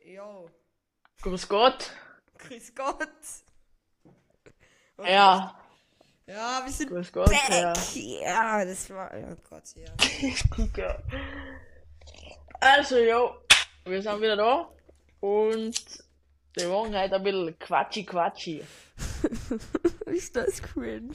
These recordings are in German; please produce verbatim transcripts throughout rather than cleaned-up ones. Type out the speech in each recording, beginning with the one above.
Jo, Grüß Gott. grüß Gott. Okay. Ja, Ja, wir sind grüß Gott, back. ja. Ja, das war, oh Gott, ja. Ja. Also, jo, wir sind wieder da und wir machen heute ein bisschen Quatschi Quatschi. Ist das cringe?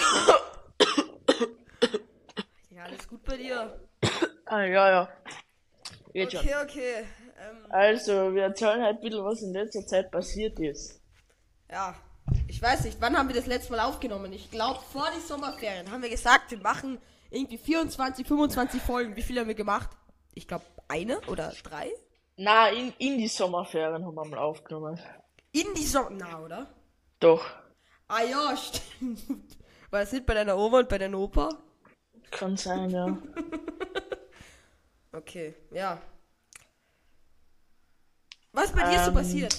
Ja, alles gut bei dir? Ah, ja, ja, geht schon. Okay, okay. Ähm, Also, wir erzählen heute ein bisschen, was in letzter Zeit passiert ist. ja, ich weiß nicht, wann haben wir das letzte Mal aufgenommen? Ich glaube, vor die Sommerferien haben wir gesagt, wir machen irgendwie vierundzwanzig, fünfundzwanzig Folgen. Wie viele haben wir gemacht? Ich glaube, eine oder drei? Na, in, in die Sommerferien haben wir mal aufgenommen. In die Sommer... Na, oder? Doch, Ah ja, stimmt. War das nicht bei deiner Oma und bei deinem Opa? kann sein, ja. Okay, ja. Was ist bei dir so Ähm, passiert?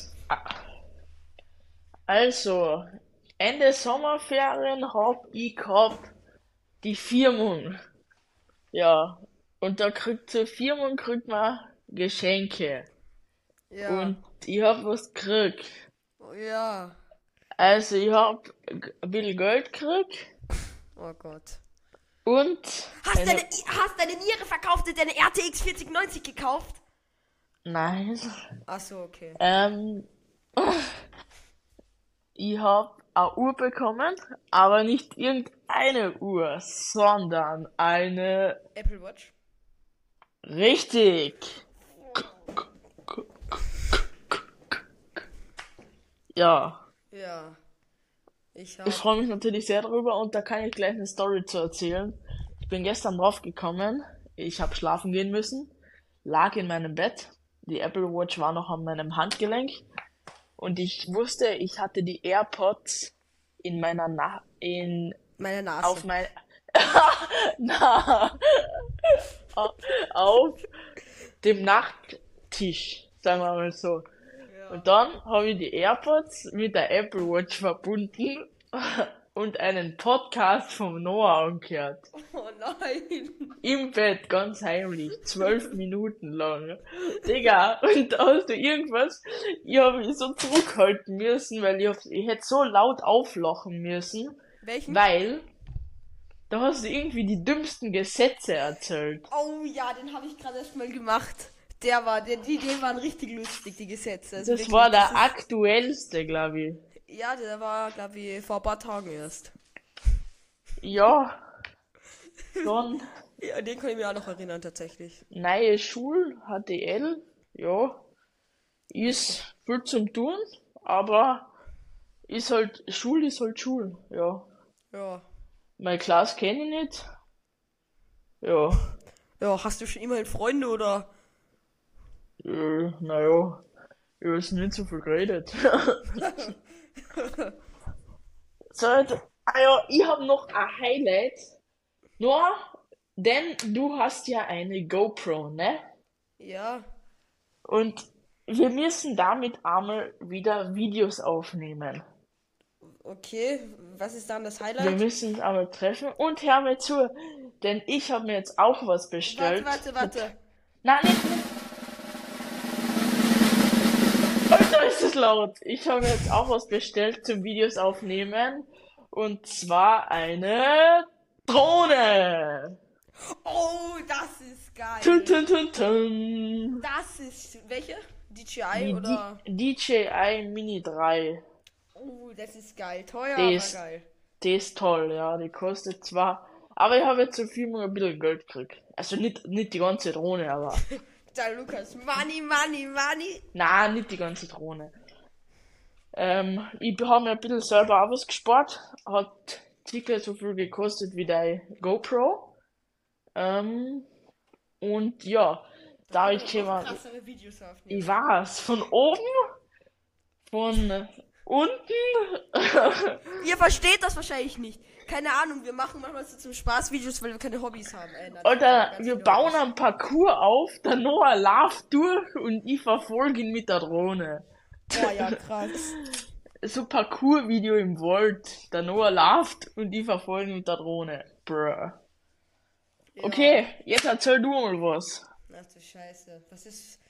Also, Ende Sommerferien hab ich gehabt die Firmung. Ja, und da kriegt zur Firmung kriegt man Geschenke. Ja, Und ich hab was gekriegt. oh, ja. Also ich hab g- ein bisschen Geld gekriegt Oh Gott. und Hast eine... deine, hast deine Niere verkauft und deine R T X vierzig neunzig gekauft? Nein. Ach so, okay. Ähm, ich hab eine Uhr bekommen, aber nicht irgendeine Uhr, sondern eine... Apple Watch? Richtig. Ja. Ja. Ich Ich hab. freue mich natürlich sehr darüber und da kann ich gleich eine Story zu erzählen. Ich bin gestern drauf gekommen, ich habe schlafen gehen müssen, lag in meinem Bett, die Apple Watch war noch an meinem Handgelenk und ich wusste, ich hatte die AirPods in meiner Na in Meine Nase. auf mein na au- auf dem Nachttisch, sagen wir mal so. Und dann habe ich die AirPods mit der Apple Watch verbunden und einen Podcast vom Noah angehört. Oh nein. Im Bett, ganz heimlich, zwölf Minuten lang. Digga, und da hast du irgendwas, ich habe mich so zurückhalten müssen, weil ich, hab, ich hätte so laut auflachen müssen, Welchen? weil da hast du irgendwie die dümmsten Gesetze erzählt. Oh ja, den habe ich gerade erst mal gemacht. Der war, der, die, die waren richtig lustig, die Gesetze. Also Das wirklich, war das der aktuellste, glaube ich. ist, ja, der war, glaube ich, vor ein paar Tagen erst. Ja, dann Ja, an den kann ich mich auch noch erinnern, tatsächlich. neue Schul, H T L, ja, ist viel zum Tun, aber ist halt, Schul ist halt Schul, ja. Ja. Meine Klasse kenne ich nicht, ja, Ja, hast du schon immerhin Freunde oder? äh, naja, ich ist nicht so viel geredet. So, jetzt, ah ja, ich habe noch ein Highlight, nur, denn du hast ja eine GoPro, ne? Ja. Und wir müssen damit einmal wieder Videos aufnehmen. Okay, was ist dann das Wir Highlight? müssen uns einmal treffen und hör mir zu, denn ich habe mir jetzt auch was Warte, bestellt. warte, warte. Nein, nicht. Alter, ist das laut. Ich habe mir jetzt auch was bestellt zum Videos aufnehmen. Und zwar eine Drohne. Oh, das ist geil. Tun, tun, tun, tun. Das ist, welche? D J I Die oder? D J I Mini drei. Oh, das ist geil. Teuer, Die aber ist, geil. die ist toll, ja. Die kostet zwar, aber ich habe jetzt zur Firma ein bisschen Geld gekriegt. Also nicht, nicht die ganze Drohne, aber. Da, Lukas. Money, money, money. Na, nicht die ganze Drohne. Ähm, ich habe mir ein bisschen selber auch was gespart. Hat circa so viel gekostet wie die GoPro. Ähm, und ja, da ich Noch käme, krassere Videos aufnehmen. ich weiß, von oben, von unten. Ihr versteht das wahrscheinlich nicht. Keine Ahnung, wir machen manchmal so zum Spaß Videos, weil wir keine Hobbys haben. Äh, natürlich, Oder ganz wir viele bauen Hobbys. einen Parcours auf, der Noah läuft durch und ich verfolge ihn mit der Drohne. Boah, ja, krass. So Parcours-Video im Wald. Der Noah läuft und ich verfolge ihn mit der Drohne. Bruh. Ja. Okay, jetzt erzähl du mal was. Ach du Scheiße. Was ist.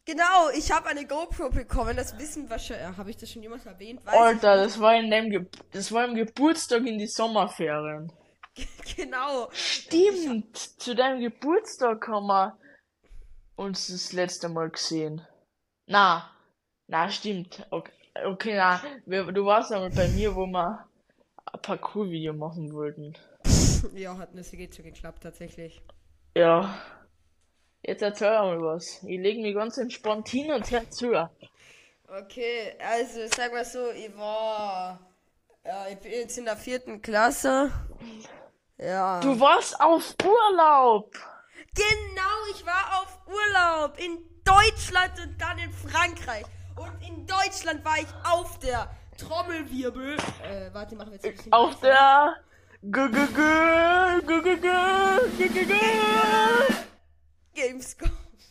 Genau, ich habe eine GoPro bekommen, das wissen wahrscheinlich, habe ich das schon jemals erwähnt? Weiß Alter, das war in dem Ge das war im Geburtstag in die Sommerferien. ich. Genau. Ich, Stimmt, zu deinem Geburtstag haben wir uns das letzte Mal gesehen. Na, na, stimmt. Okay, okay na, wir, du warst einmal bei mir, wo wir ein Parcours-Video machen wollten. ja, hat nicht so geht so geklappt, tatsächlich. Ja, jetzt erzähl mal was. Ich leg mich ganz entspannt hin und hör zu. Okay, also sag mal so, ich war, ja, ich bin jetzt in der vierten Klasse. Ja. Du warst auf Urlaub! Genau, ich war auf Urlaub in Deutschland und dann in Frankreich. Und in Deutschland war ich auf der Trommelwirbel. Äh, warte, machen wir jetzt ein bisschen Auf leiser. der G -G -G G -G -G G -G -G Gamescom.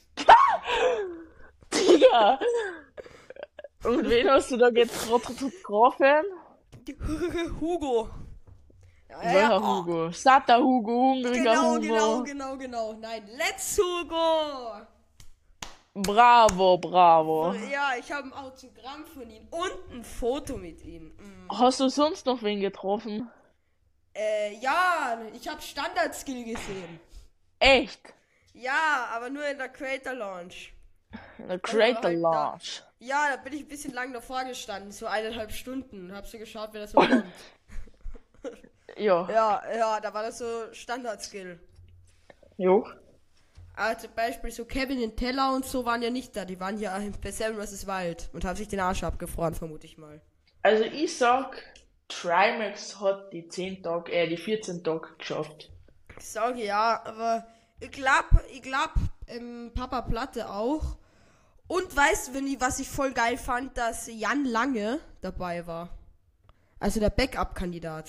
Digga! Und wen hast du da getroffen? Hugo. Ja, ja, Welcher oh. Hugo? Satter Hugo, hungriger Genau, Hugo. genau, genau, genau. Nein, let's Hugo. Bravo, bravo. Ja, ich habe ein Autogramm von ihm und ein Foto mit ihm. Mm. Hast du sonst noch wen getroffen? Äh, ja, ich habe Standard-Skill gesehen. Echt? Ja, aber nur in der Creator Launch. In der Creator halt da- Launch. Ja, da bin ich ein bisschen lang davor gestanden, so eineinhalb Stunden. Hab so geschaut, wer das so kommt. Ja. Ja, ja, da war das so Standard-Skill. Jo. Aber zum Beispiel so Kevin und Teller und so waren ja nicht da. Die waren ja bei Seven versus. Wild und haben sich den Arsch abgefroren, vermute ich mal. Also ich sag, Trimax hat die zehn Tage, äh, die vierzehn Tage geschafft. Ich sage ja, aber ich glaub, ich glaub, ähm, Papa Platte auch. Und weißt du, wenn ich, was ich voll geil fand, dass Jan Lange dabei war. Also der Backup-Kandidat.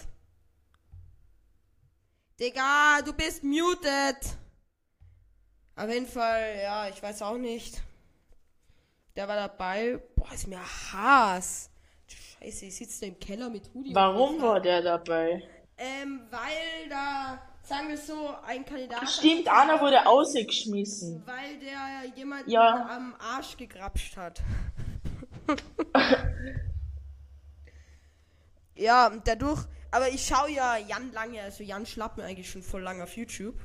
Digga, du bist muted. Auf jeden Fall, ja, ich weiß auch nicht. Der war dabei. Boah, ist mir Hass. Scheiße, ich sitze da im Keller mit Hoodie. Warum und war der dabei? Ähm, weil da, sagen wir so, ein Kandidat... Stimmt, einer wurde ausgeschmissen. Weil der jemanden Ja. am Arsch gegrapscht hat. Ja, und dadurch... Aber ich schaue ja Jan Lange, also Jan Schlappen eigentlich schon voll lange auf YouTube.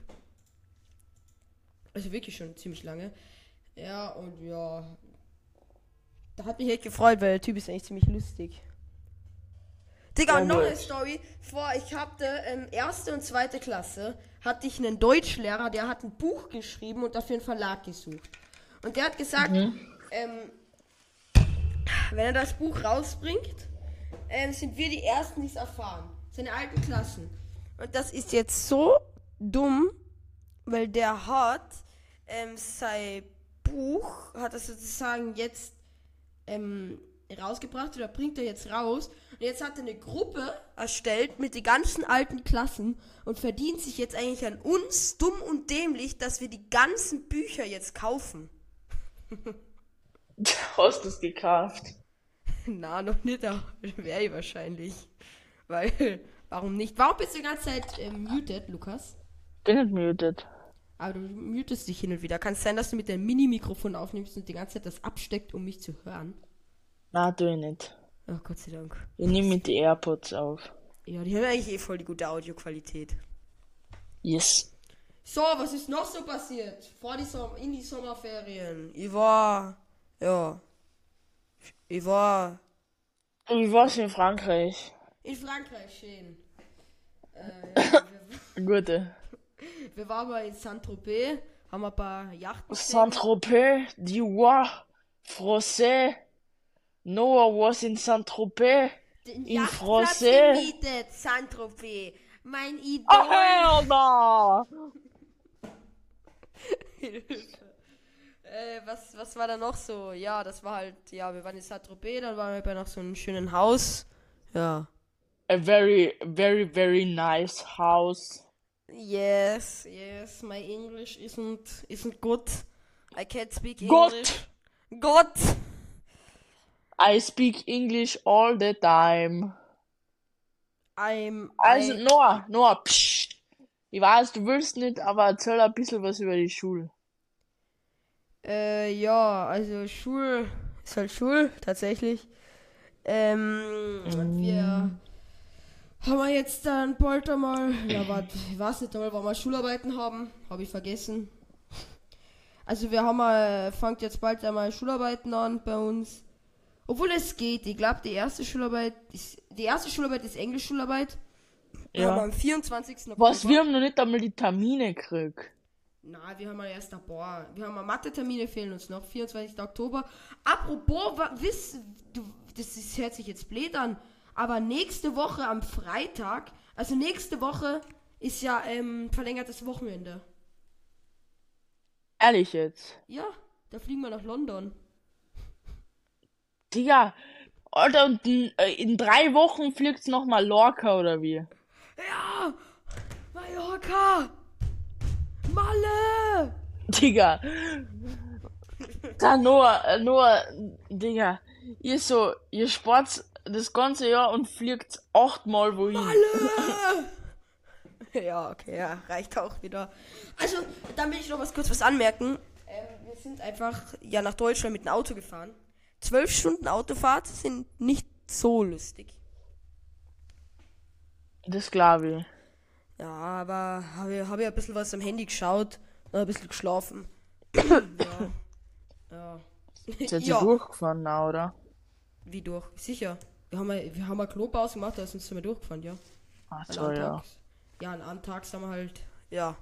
Also wirklich schon ziemlich lange. Ja, und ja... Da hat mich echt gefreut, weil der Typ ist eigentlich ziemlich lustig. Digga, Ja, und noch gut. eine Story. Vor, ich hatte ähm, erste und zweite Klasse, hatte ich einen Deutschlehrer, der hat ein Buch geschrieben und dafür einen Verlag gesucht. Und der hat gesagt, ähm, wenn er das Buch rausbringt, ähm, sind wir die Ersten, die es erfahren. Seine alten Klassen. Und das ist jetzt so dumm, weil der hat ähm, sein Buch, hat er sozusagen jetzt ähm, rausgebracht oder bringt er jetzt raus. Und jetzt hat er eine Gruppe erstellt mit den ganzen alten Klassen und verdient sich jetzt eigentlich an uns, dumm und dämlich, dass wir die ganzen Bücher jetzt kaufen. Hast du es gekauft? Na, noch nicht, aber wäre ich wahrscheinlich. Weil, warum nicht? Warum bist du die ganze Zeit ähm, muted, Lukas? Bin nicht muted. Aber du mutest dich hin und wieder. Kann es sein, dass du mit deinem Mini-Mikrofon aufnimmst und die ganze Zeit das absteckt, um mich zu hören? Na, tu ich nicht. Ach, Gott sei Dank. Ich nehme mit die AirPods auf. Ja, die haben eigentlich eh voll die gute Audioqualität. Yes. So, was ist noch so passiert? Vor die Som in die Sommerferien. Ich war, ja, ich war Wie war's in Frankreich? in Frankreich, schön. Äh, ja, wir, Gute. wir waren mal in Saint-Tropez, haben ein paar Yachten gesehen. Saint-Tropez, die war français. Noah was in Saint-Tropez. Den in Yachtplatz Français. gemietet, Saint-Tropez. Mein Idol. Oh, hell no! äh, was, was war da noch so? Ja, das war halt, ja, wir waren in Saint-Tropez, dann waren wir bei noch so einem schönen Haus. Ja. A very, very, very nice house. Yes, yes, my English isn't isn't good. I can't speak English. Gott! Gott! I speak English all the time. I'm Also, I, Noah, Noah, psst. Ich weiß, du willst nicht, aber erzähl ein bisschen was über die Schule. Äh, ja, also Schul ist halt Schul, tatsächlich. Ähm, und wir haben wir jetzt dann bald einmal, ja, warte, ich weiß nicht einmal, wann wir Schularbeiten haben, habe ich vergessen. Also wir haben mal, fangt jetzt bald einmal Schularbeiten an bei uns. Obwohl es geht, ich glaube, die erste Schularbeit ist, die erste Schularbeit ist Englischschularbeit. Wir haben Ja. am vierundzwanzigsten Was, Oktober. wir haben noch nicht einmal die Termine gekriegt. Na, wir haben mal erst ein paar. Wir haben mal Mathe-Termine, fehlen uns noch. vierundzwanzigsten Oktober. Apropos, wa- wiss, du, das ist, hört sich jetzt blöd an, aber nächste Woche am Freitag, also nächste Woche ist ja ähm, verlängertes Wochenende. Ehrlich jetzt. Ja, da fliegen wir nach London. Digga, Alter, und in, äh, in drei Wochen fliegt's noch mal Lorca oder wie? Ja, Mallorca, Malle. Digga. Da nur, äh, nur, Digga. Ihr so, ihr spart das ganze Jahr und fliegt achtmal wohin. Malle. Ja, okay, ja, reicht auch wieder. Also, dann will ich noch was kurz was anmerken. Ähm, wir sind einfach ja nach Deutschland mit dem Auto gefahren. Zwölf Stunden Autofahrt sind nicht so lustig. Das glaube ich. Ja, aber habe ich, hab ich ein bisschen was am Handy geschaut und ein bisschen geschlafen. Ja. Ja. Seid ihr Ja. durchgefahren, na, oder? Wie durch? Sicher. Wir haben mal, wir haben mal Klopause gemacht, da sind wir durchgefahren, ja. Ach An so, einem ja. Tag. Ja, an einem Tag sind wir halt. Ja.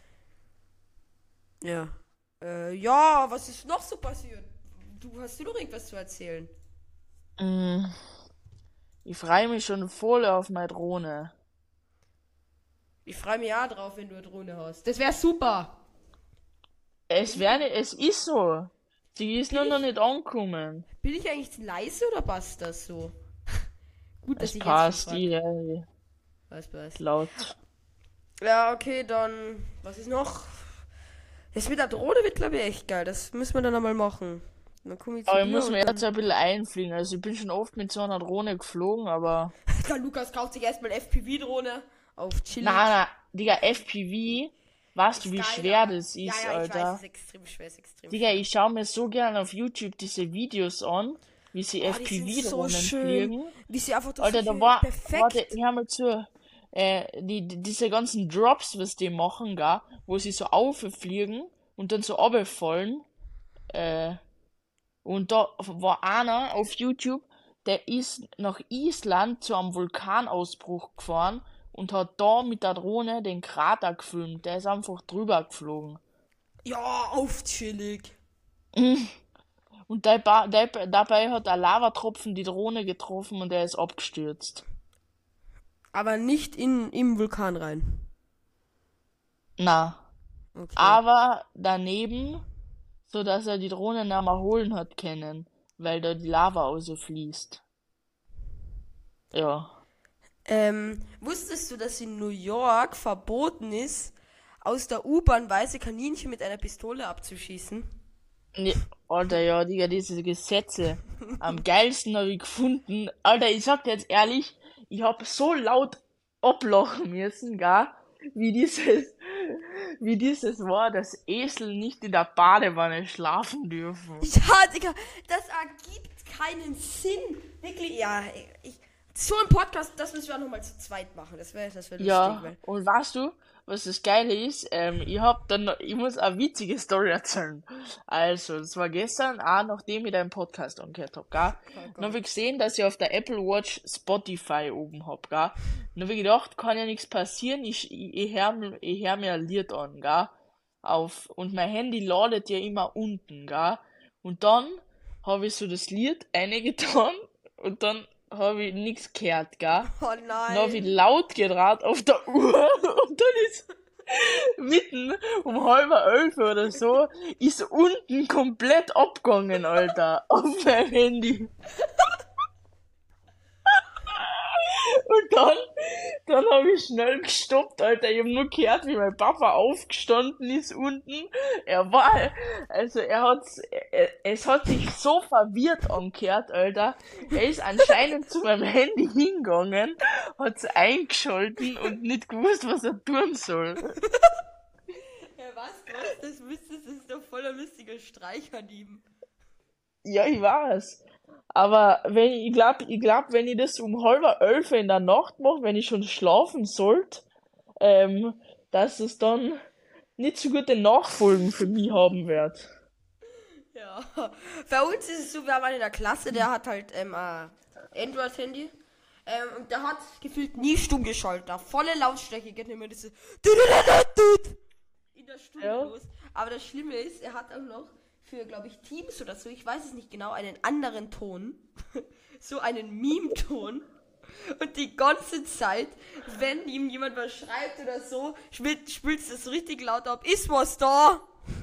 Ja. Äh, ja, was ist noch so passiert? Du hast du noch irgendwas zu erzählen? Mm, Ich freue mich schon voll auf meine Drohne. Ich freue mich auch drauf, wenn du eine Drohne hast. Das wäre super. Es wäre nicht, es ist so. Sie ist nur noch nicht angekommen. Bin ich eigentlich leise oder passt das so? Gut, dass Es ich passt, jetzt die äh, was passt. laut. Ja, okay, dann was ist noch? Das mit der Drohne wird, glaube ich, echt geil. Das müssen wir dann einmal machen. Dann komme ich zu Aber ich dir muss und mir dann- jetzt ein bisschen einfliegen. Also ich bin schon oft mit so einer Drohne geflogen, aber. Der Lukas kauft sich erstmal F P V-Drohne auf Chili. Na, na, Digga, F P V, weißt du, wie Geil, schwer aber- das ist, ja, ja, ich Alter? weiß, es ist extrem schwer, es ist extrem Digga, schwer. ich schaue mir so gern auf YouTube diese Videos an, wie sie Oh, die sind so F P V-Drohnen schön. fliegen. Wie sie einfach das Alter, so da war, perfekt. warte, ich habe mal zu, äh, die, die, diese ganzen Drops, was die machen, gell, wo sie so auffliegen und dann so runterfallen, äh, und da war einer auf YouTube, der ist nach Island zu einem Vulkanausbruch gefahren und hat da mit der Drohne den Krater gefilmt. Der ist einfach drüber geflogen. Ja, auf chillig. Und dabei, dabei, dabei hat ein Lavatropfen die Drohne getroffen und er ist abgestürzt. Aber nicht in, im Vulkan rein. Na, Okay. aber daneben, so dass er die Drohne nicht mehr holen hat können, weil da die Lava rausfließt. Ja. Ähm, wusstest du, dass in New York verboten ist, aus der U-Bahn weiße Kaninchen mit einer Pistole abzuschießen? Nee, Alter, ja, Digga, diese Gesetze. Am geilsten habe ich gefunden. Alter, ich sag dir jetzt ehrlich, ich hab so laut ablachen müssen, gell, wie dieses, wie dieses war, dass Esel nicht in der Badewanne schlafen dürfen. Ja, Digga, das ergibt keinen Sinn. Wirklich, ja, ich, so ein Podcast, das müssen wir auch nochmal zu zweit machen. Das wäre das wär lustig, Ja, weil. und weißt du, was das Geile ist? Ähm, ich hab dann, noch, ich muss eine witzige Story erzählen. Also, das war gestern, auch nachdem ich deinen Podcast angehört hab, gell? Dann hab ich gesehen, dass ich auf der Apple Watch Spotify oben hab, gell? Dann hab ich gedacht, kann ja nichts passieren, ich, ich, ich hör, mir- ich hör mir ein Lied an, gell? Auf, und mein Handy ladet ja immer unten, gell? Und dann habe ich so das Lied eingetan und dann habe ich nichts gehört, gell? Oh Dann hab ich nein. laut gedraht auf der Uhr und dann ist mitten um halb elf oder so, ist unten komplett abgegangen, Alter, auf meinem Handy. Und dann, dann habe ich schnell gestoppt, Alter. Ich habe nur gehört, wie mein Papa aufgestanden ist unten. Er war, also er hat's, er, es hat sich so verwirrt angehört, Alter. Er ist anscheinend zu meinem Handy hingegangen, hat's eingeschalten und nicht gewusst, was er tun soll. Ja, was, was? Das, müsste, das ist doch voll voller lustiger Streich an ihm. Ja, ich weiß. Aber wenn ich glaube, ich glaub, wenn ich das um halb elf in der Nacht mache, wenn ich schon schlafen sollte, ähm, dass es dann nicht so gute Nachfolgen für mich haben wird. Ja. Bei uns ist es so, wir haben einen in der Klasse, der hat halt ähm, ein Android-Handy. Ähm, und der hat gefühlt nie stumm geschaltet. Auf volle Lautstärke geht immer diese in der Stunde Ja. los. Aber das Schlimme ist, er hat auch noch für, glaube ich, Teams oder so, ich weiß es nicht genau, einen anderen Ton. So einen Meme-Ton. Und die ganze Zeit, wenn ihm jemand was schreibt oder so, spielt, spielt es so richtig laut ab. Ist was da?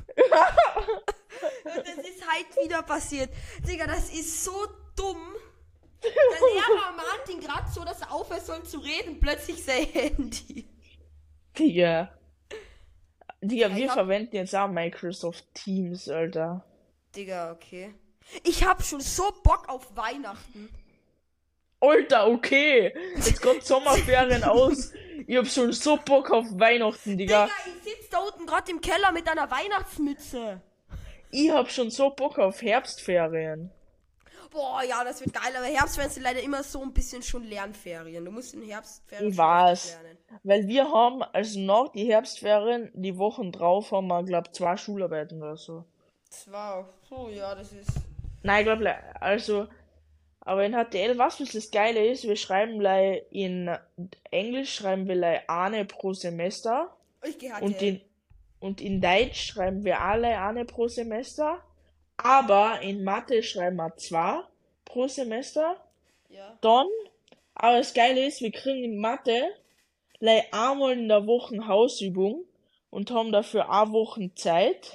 Und das ist halt wieder passiert. Digga, das ist so dumm. Der Lehrer mahnt ihn gerade so, dass er aufhören soll zu reden. Plötzlich sein Handy. Digga. Digga, Ja, wir ich hab- verwenden jetzt auch Microsoft Teams, Alter. Digga, okay. Ich hab schon so Bock auf Weihnachten. Alter, okay. Jetzt kommt Sommerferien aus. Ich hab schon so Bock auf Weihnachten, Digga. Digga, ich sitz da unten gerade im Keller mit einer Weihnachtsmütze. Ich hab schon so Bock auf Herbstferien. Boah, ja, das wird geil, aber Herbstferien sind leider immer so ein bisschen schon Lernferien. Du musst in Herbstferien Ich schon richtig weiß. lernen. Weil wir haben, also nach die Herbstferien, die Wochen drauf haben wir, glaub, zwei Schularbeiten oder so. Wow, so, ja, das ist... Nein, ich glaube, also, aber in H T L, was das Geile ist, wir schreiben lei in Englisch schreiben wir lei eine pro Semester Ich geh und H T L. in, und in Deutsch schreiben wir alle eine pro Semester, aber in Mathe schreiben wir zwei pro Semester. Ja. Dann, aber das Geile ist, wir kriegen in Mathe lei einmal in der Woche Hausübung und haben dafür eine Woche Zeit.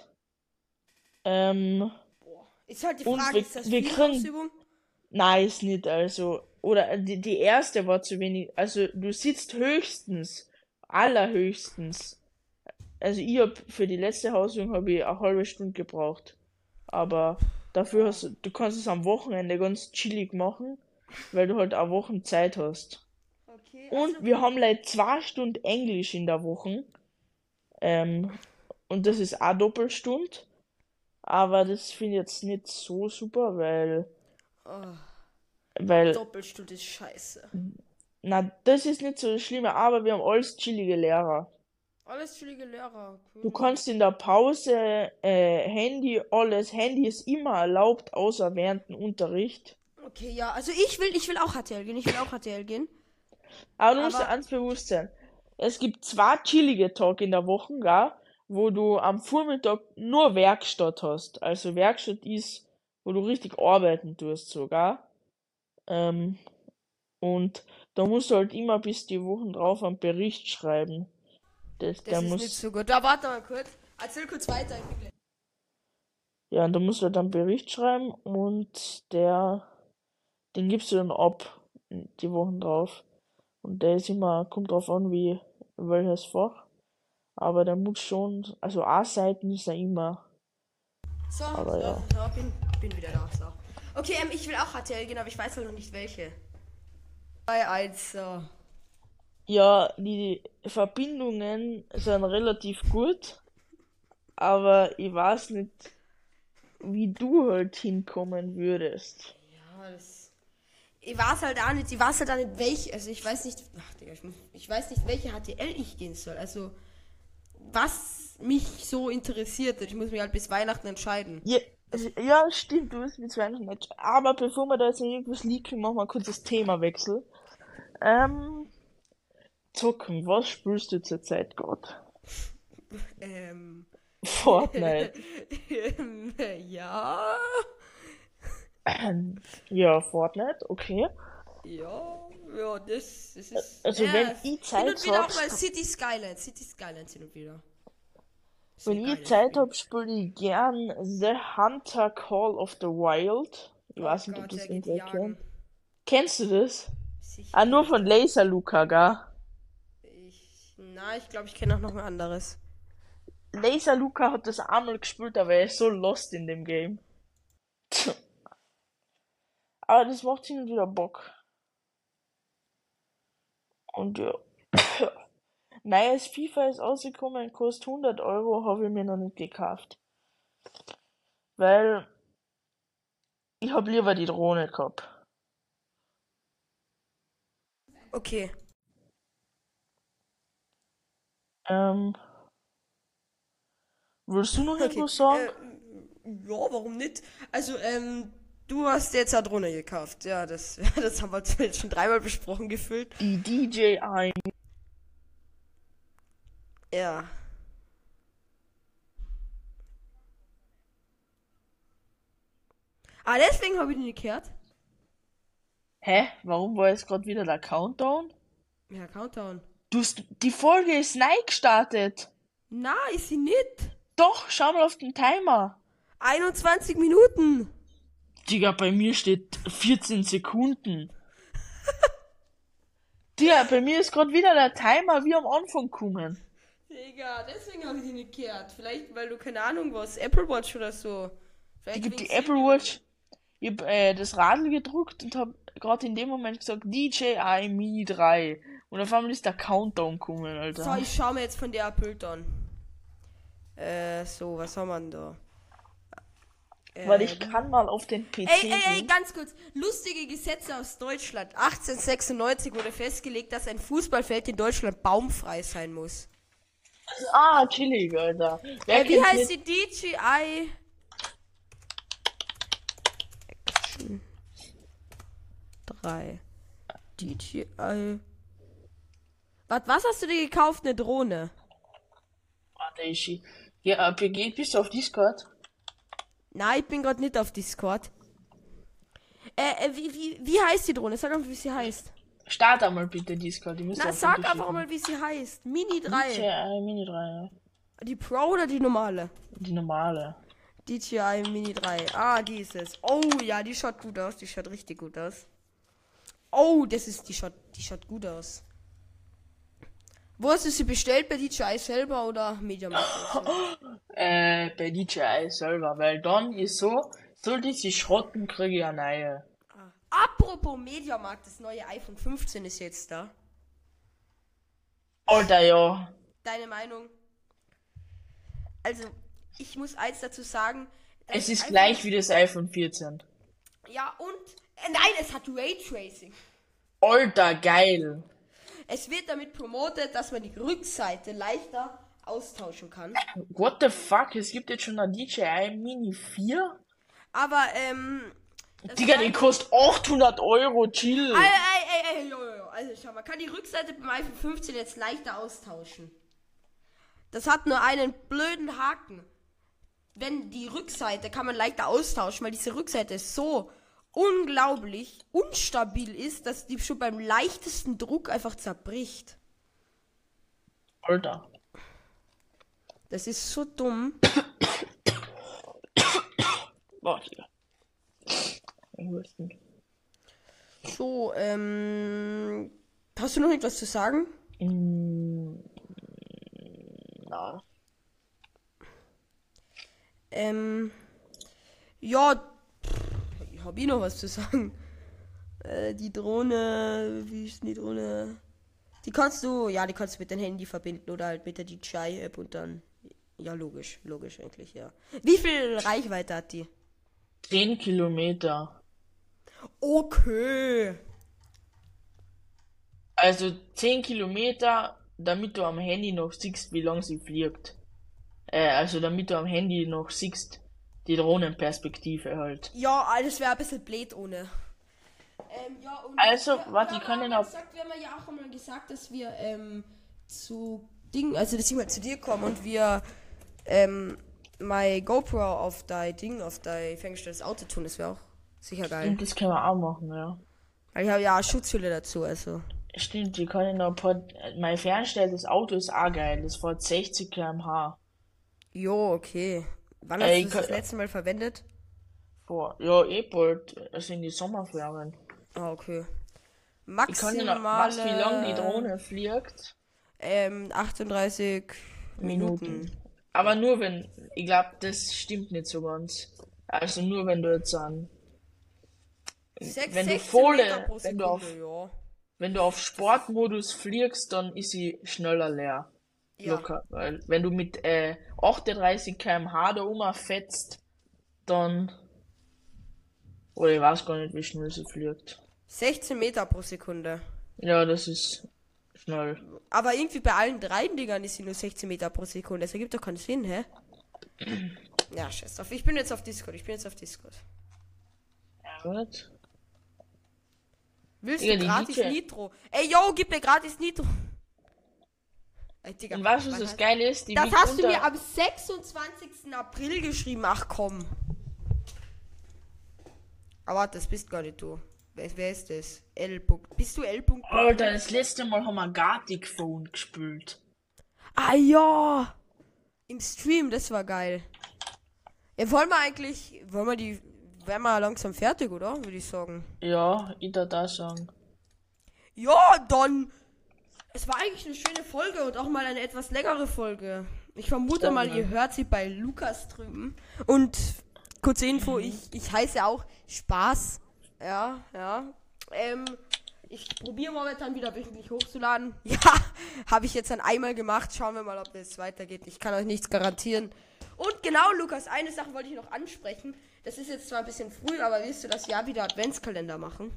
Ähm, Boah. Ist halt die Und Frage, wir- ist das wir viel kriegen- Hausübung? Nein, ist nicht, also. Oder die, die erste war zu wenig. Also du sitzt höchstens, allerhöchstens. Also ich hab für die letzte Hausübung habe ich eine halbe Stunde gebraucht. Aber dafür hast du, du kannst es am Wochenende ganz chillig machen, weil du halt eine Woche Zeit hast. Okay, Und also, wir haben leider zwei Stunden Englisch in der Woche. Ähm, und das ist auch Doppelstunde. Aber das finde ich jetzt nicht so super, weil, oh, weil Doppelstunde ist scheiße. Na, das ist nicht so das Schlimme, aber wir haben alles chillige Lehrer. Alles chillige Lehrer. Okay. Du kannst in der Pause, äh, Handy, alles, Handy ist immer erlaubt, außer während dem Unterricht. Okay, ja, also ich will, ich will auch H T L gehen, ich will auch H T L gehen. Aber du musst Aber- dir eins bewusst sein. Es gibt zwei chillige Tage in der Woche, gell, wo du am Vormittag nur Werkstatt hast. Also Werkstatt ist, wo du richtig arbeiten tust, sogar. Ähm, und da musst du halt immer bis die Wochen drauf einen Bericht schreiben. Das, Das der ist muss, nicht so gut. Da warte mal kurz. Erzähl kurz weiter. ich will- ja, und da musst du halt einen Bericht schreiben und der, den gibst du dann ab, die Wochen drauf. Und der ist immer, kommt drauf an, wie, welches Fach. Aber der muss schon, also A-Seiten ist er immer. So, Aber so, ja. so, bin, bin wieder da. So. Okay, ähm, ich will auch H T L gehen, aber ich weiß halt noch nicht welche. Bei eins, so. Ja, die Verbindungen sind relativ gut, aber ich weiß nicht, wie du halt hinkommen würdest. Ja, das. Ich weiß halt auch nicht, ich weiß halt auch nicht, welche. Also ich weiß nicht. Ach, Digga, ich, muss- ich weiß nicht, welche H T L ich gehen soll. Also, was mich so interessiert. Ich muss mich halt bis Weihnachten entscheiden. Ja, also, ja, stimmt, du bist mit Weihnachten nicht. Aber bevor wir da jetzt noch irgendwas leaken, machen wir kurz das Themawechsel. Ähm, zocken, was spielst du zurzeit gerade? Ähm. Fortnite. ähm, ja. Ja, Fortnite, okay. Ja, ja, das, das ist. Also, ja, wenn ich hin Zeit und wieder hab, auch mal City Skylines. City Skylines hin und wieder. Wenn ich Zeit hab, spiele ich gern The Hunter Call of the Wild. Ich weiß nicht, ob das irgendwer kennt. Kennst du das? Sicher. Ah, nur von Laser Luca, gell? Ich, na, ich glaube, ich kenne auch noch ein anderes. Laser Luca hat das einmal gespielt, aber er ist so lost in dem Game. Aber das macht hin und wieder Bock. Und ja. Neues FIFA ist rausgekommen, kostet hundert Euro, habe ich mir noch nicht gekauft. weil ich hab lieber die Drohne gehabt. Okay. Ähm, willst du noch Okay. irgendwas sagen? Äh, ja, warum nicht? Also, ähm, du hast jetzt eine Drohne gekauft. Ja, das, das haben wir jetzt schon dreimal besprochen gefühlt. Die D J I. Ja. Ah, deswegen habe ich die nicht gehört. Hä? Warum war jetzt gerade wieder der Countdown? Ja, Countdown. Du hast, die Folge ist neu gestartet. Na, ist sie nicht. Doch, schau mal auf den Timer. einundzwanzig Minuten. Digga, bei mir steht vierzehn Sekunden. Digga, bei mir ist gerade wieder der Timer wie am Anfang gekommen. Digga, deswegen habe ich die nicht gehört. Vielleicht, weil du keine Ahnung was, Apple Watch oder so. Vielleicht Ich hab wegen die Apple Siri. Watch, ich hab äh, das Radl gedrückt und hab gerade in dem Moment gesagt D J I Mini drei. Und auf einmal ist der Countdown gekommen, Alter. So, ich schaue mir jetzt von der Bild an. Äh, so, was haben wir denn da? Äh, Weil ich kann mal auf den P C Ey, ey, ey, gehen. ganz kurz. Lustige Gesetze aus Deutschland. achtzehnhundertsechsundneunzig wurde festgelegt, dass ein Fußballfeld in Deutschland baumfrei sein muss. Ah, chillig, Alter. Wer Äh, wie kennt's heißt nicht? die D J I? Action drei. D J I. Was, was hast du dir gekauft? Eine Drohne? Warte, ich. Ja, P G, bist du auf Discord? Nein, ich bin gerade nicht auf Discord. Äh, äh, wie, wie, wie heißt die Drohne? Sag einfach, wie sie heißt. Start einmal bitte Discord. Ich muss Na, auf sag Unterschied einfach machen. mal, wie sie heißt. Mini drei. D J I Mini drei, ja. Die Pro oder die normale? Die normale. D J I Mini drei. Ah, die ist es. Oh, ja, die schaut gut aus. Die schaut richtig gut aus. Oh, das ist, die schaut, die schaut gut aus. Wo hast du sie bestellt? Bei D J I selber oder Mediamarkt? Äh, bei D J I selber, weil dann ist so, sollte ich sie schrotten, kriege ich eine neue. Ah. Apropos Mediamarkt, das neue iPhone fünfzehn ist jetzt da. Alter, ja. Deine Meinung? Also, ich muss eins dazu sagen. das Es ist iPhone- gleich wie das iPhone vierzehn. Ja, und. Äh, nein, es hat Raytracing. Alter, geil. Es wird damit promotet, dass man die Rückseite leichter austauschen kann. What the fuck? Es gibt jetzt schon eine D J I Mini vier? Aber, ähm. das Digga, die iPhone- kostet achthundert Euro, chill. Ey, ey, ey, ey, jo, jo, jo. Also schau, man kann die Rückseite beim iPhone fünfzehn jetzt leichter austauschen. Das hat nur einen blöden Haken. Wenn die Rückseite kann man leichter austauschen, weil diese Rückseite so unglaublich unstabil ist, dass die schon beim leichtesten Druck einfach zerbricht. Alter. Das ist so dumm. Boah, Digga. Ich weiß nicht. So, ähm. Hast du noch etwas zu sagen? Mm, na. Ähm. Ja, habe ich noch was zu sagen. Äh, die Drohne, wie ist denn die Drohne? Die kannst du, ja, die kannst du mit deinem Handy verbinden oder halt mit der D J I-App und dann, ja, logisch, logisch eigentlich, ja. Wie viel Reichweite hat die? zehn Kilometer. Okay. Also zehn Kilometer, damit du am Handy noch siehst, wie lang sie fliegt. Äh, also damit du am Handy noch siehst, die Drohnenperspektive halt. Ja, das wäre ein bisschen blöd ohne. Ähm, ja, und Also, wir, warte, wir ich kann haben den ja auf- gesagt, wir haben ja auch einmal gesagt, dass wir ähm, zu Ding, also dass ich mal zu dir komme und wir ähm, mein GoPro auf dein Ding, auf dein ferngestecktes Auto tun, das wäre auch sicher geil. Und das können wir auch machen, ja. Weil ich habe ja auch Schutzhülle dazu, also. Stimmt, die können noch ein paar, mein fernstelltes Auto ist auch geil, das fährt sechzig Kilometer pro Stunde. Jo, okay. Wann hast Ey, du das, das kann- letzte Mal verwendet? Vor, ja, eh bald, also in die Sommerferien. Ah, okay. Ich kann ja noch, Maximale, was, wie lange die Drohne fliegt? Ähm, achtunddreißig Minuten. Minuten. Aber nur wenn, ich glaube, das stimmt nicht so ganz. Also nur wenn du jetzt an, Sechs- wenn du sechzehn volle, Meter pro wenn du auf, Sekunde, ja. wenn du auf Sportmodus fliegst, dann ist sie schneller leer. Ja. Locker. Weil wenn du mit äh, achtunddreißig Kilometer pro Stunde da rumfetzt, dann. Oder ich weiß gar nicht, wie schnell sie fliegt. sechzehn Meter pro Sekunde. Ja, das ist schnell. Aber irgendwie bei allen drei Dingern ist sie nur sechzehn Meter pro Sekunde. Das ergibt doch keinen Sinn, hä? Ja, scheiß drauf. Ich bin jetzt auf Discord. Ich bin jetzt auf Discord. Ja, gut. Willst Digga, du die gratis Nietzsche. Nitro? Ey, yo, gib mir gratis Nitro. Ey, Digga, Und weißt du, was wann das hat- Geile ist? Die Das wiegt hast du unter- mir am sechsundzwanzigsten April geschrieben. Ach komm. Aber warte, das bist gar nicht du. Wer, wer ist das? L. Bist du L. Alter, das letzte Mal haben wir Gartic Phone gespielt. Ah ja. Im Stream, das war geil. Ja, wollen wir eigentlich, wollen wir die, wären wir langsam fertig, oder? Würde ich sagen. Ja, ich da da sagen. Ja, dann. Es war eigentlich eine schöne Folge und auch mal eine etwas längere Folge. Ich vermute Ja, mal, ja. ihr hört sie bei Lukas drüben. Und kurze Info, ich, ich heiße auch Spaß. Ja, ja. Ähm, ich probiere momentan wieder wöchentlich hochzuladen. Ja, habe ich jetzt dann einmal gemacht. Schauen wir mal, ob das weitergeht. Ich kann euch nichts garantieren. Und genau, Lukas, eine Sache wollte ich noch ansprechen. Das ist jetzt zwar ein bisschen früh, aber willst du das Jahr wieder Adventskalender machen?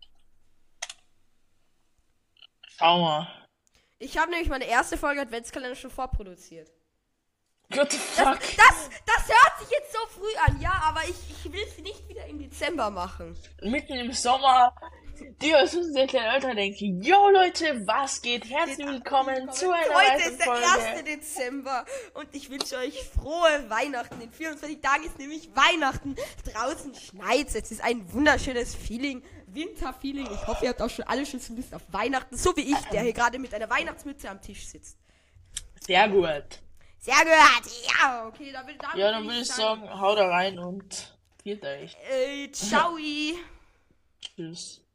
Schau mal. Ich habe nämlich meine erste Folge Adventskalender schon vorproduziert. What the Das, fuck? das, das hört sich jetzt so früh an, ja, aber ich, ich will sie nicht wieder im Dezember machen. Mitten im Sommer. Die aus unseren kleinen Eltern denken, yo Leute, was geht? Herzlich willkommen zu einer Heute weiteren ist der Folge. erste Dezember und ich wünsche euch frohe Weihnachten. In vierundzwanzig Tagen ist nämlich Weihnachten. Draußen schneit's. Es ist ein wunderschönes Feeling. Winterfeeling. Ich hoffe, ihr habt auch schon alle schon Lust auf Weihnachten. So wie ich, der hier gerade mit einer Weihnachtsmütze am Tisch sitzt. Sehr gut. Sehr gut. Ja, okay, dann will, damit Ja, dann will würde ich sagen, hau da rein und viert euch. Äh, ciao. Tschüss.